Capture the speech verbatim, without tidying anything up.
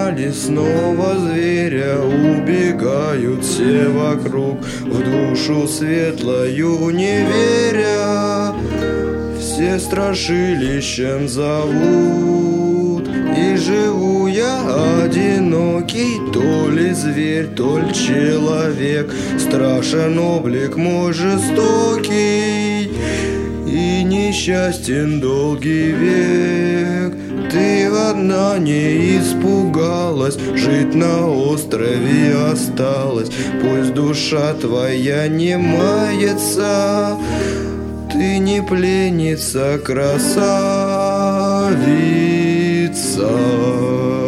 лесного зверя убегают все вокруг, в душу светлою не веря. Все страшилищем зовут, и живу я одинокий, то ли зверь, то ли человек. Страшен облик мой жестокий, и несчастен долгий век. Ты одна не испугалась, жить на острове осталась. Пусть душа твоя не мается, ты не пленница, красавица.